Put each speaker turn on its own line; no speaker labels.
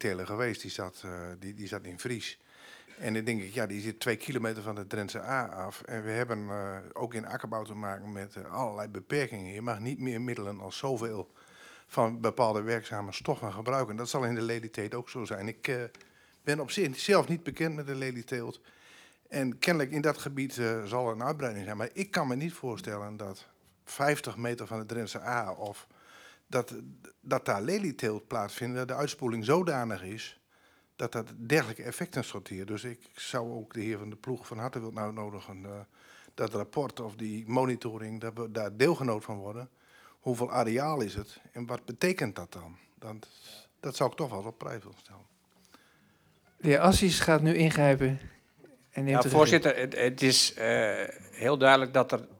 lelieteler geweest, die zat in Vries. En dan denk ik, ja, die zit 2 kilometer van de Drentse A af. En we hebben ook in akkerbouw te maken met allerlei beperkingen. Je mag niet meer middelen als zoveel van bepaalde werkzame stoffen gebruiken. Dat zal in de lelieteelt ook zo zijn. Ik ben op zich zelf niet bekend met de lelieteelt. En kennelijk in dat gebied zal er een uitbreiding zijn. Maar ik kan me niet voorstellen dat 50 meter van de Drentse A of dat daar lelieteelt plaatsvindt, dat de uitspoeling zodanig is dat dat dergelijke effecten sorteert. Dus ik zou ook de heer van de ploeg van harte willen uitnodigen dat rapport of die monitoring, dat we daar deelgenoot van worden. Hoeveel areaal is het en wat betekent dat dan? Dat zou ik toch wel eens op prijs willen stellen.
De heer Assies gaat nu ingrijpen. En
Ja, voorzitter, het is heel duidelijk dat er